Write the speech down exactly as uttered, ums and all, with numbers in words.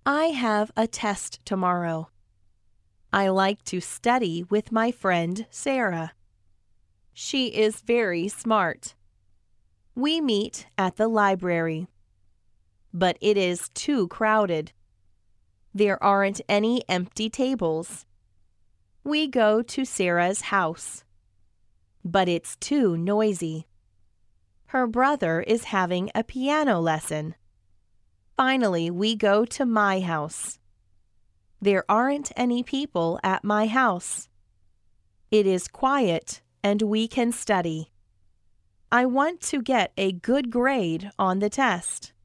I have a test tomorrow. I like to study with my friend Sarah. She is very smart. We meet at the library. But it is too crowded. There aren't any empty tables. We go to Sarah's house. But it's too noisy. Her brother is having a piano lesson. Finally, we go to my house. There aren't any people at my house. It is quiet and we can study. I want to get a good grade on the test.